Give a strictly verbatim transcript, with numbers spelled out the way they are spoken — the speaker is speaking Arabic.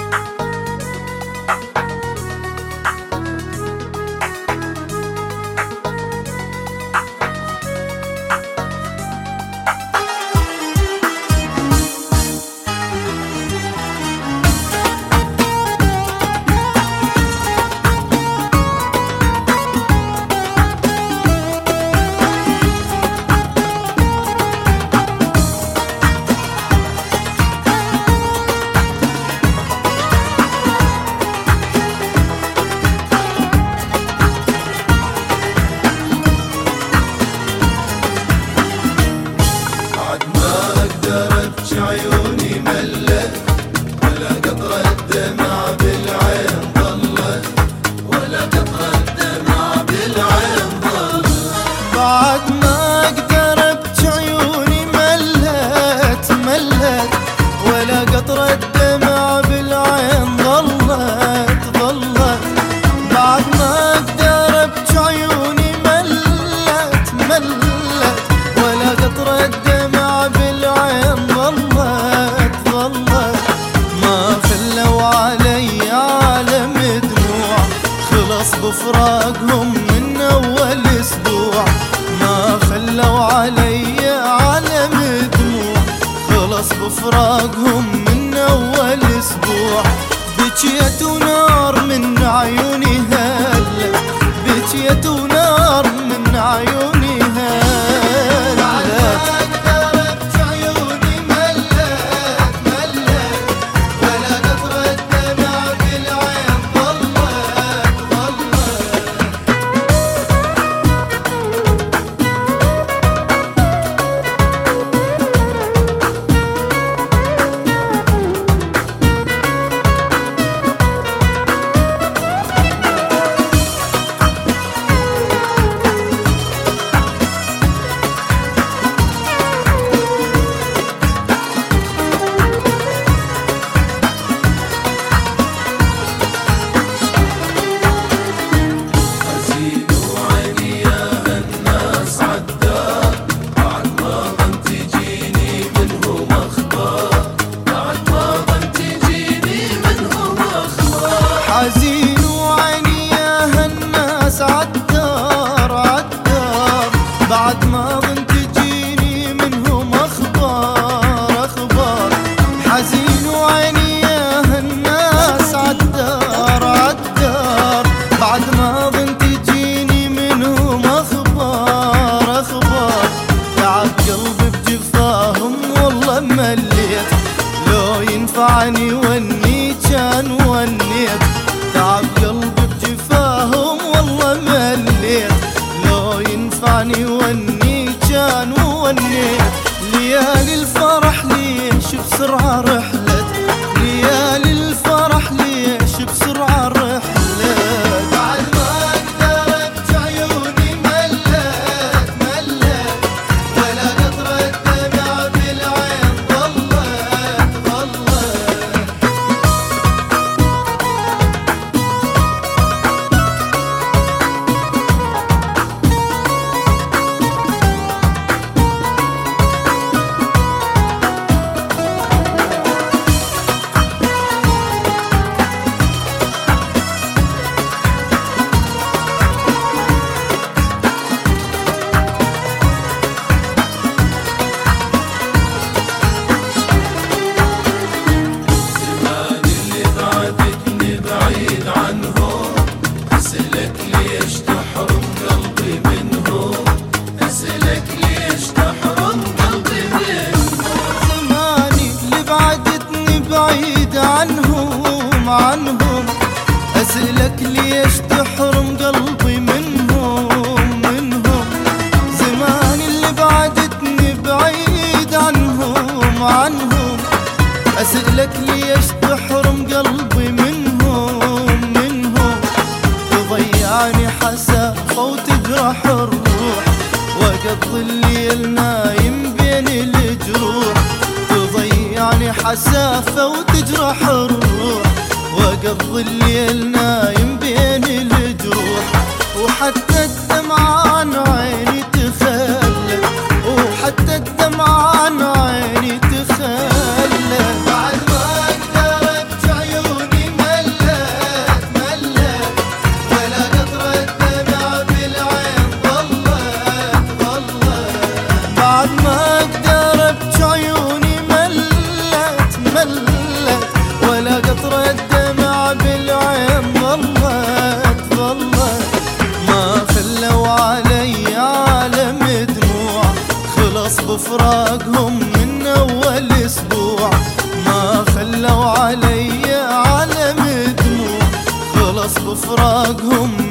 عيوني ملت ولا قطرة دمع بالعين ظلت، ولا قطرة دمع بالعين ظلت. بعد ما اقدر ابكي عيوني ملت ملت ولا قطرة دمع بالعين ظلت ظلت. بعد ما اقدر ابكي عيوني ملت ملت ولا قطرة دمع بالعين ظلت ظلت. ما خلوا علي عالم دموع خلص بفراقهم من اول اسبوع. ما خلوا علي عالم دموع خلص بفراقهم من اول اسبوع. بكيت ونار من عيوني هلت، بكيت ونار من عيوني هلت. حزين وعيني يا هالناس عالدار عالدار بعد ما ظن تجيني منهم اخبار اخبار. حزين وعيني يا هالناس عالدار عالدار بعد ما ظن تجيني منهم اخبار اخبار. تعب قلبي بجفاهم والله مليت، لو ينفعني وني كان ونيت. تعب قلبي بجفاهم والله مليت، لو ينفعني وني كان ونيت. ليالي الفرح ليش بسرعة رحلت، ليالي الفرح ليش بسرعة رحلت. بعد ما قدرت عيوني ملت ملت ولا قطرة دمع بالعين ظلت ظلت. عنهم عنهم أسألك ليش تحرم قلبي منهم منهم. زمان اللي بعدتني بعيد عنهم عنهم أسألك ليش تحرم قلبي منهم منهم. تضيعني حسافة وتجرح الروح وقضي الليل نايم بين الجروح. تضيعني حسافة وتجرح الروح وقضي الليل نايم بين الجروح. وحتى الدمع عن عيني تخلى، وحتى الدمع عن عيني تخلى. بعد ما قدرت عيوني خلص بفراقهم من اول اسبوع، ما خلوا علي علم دموع، خلص بفراقهم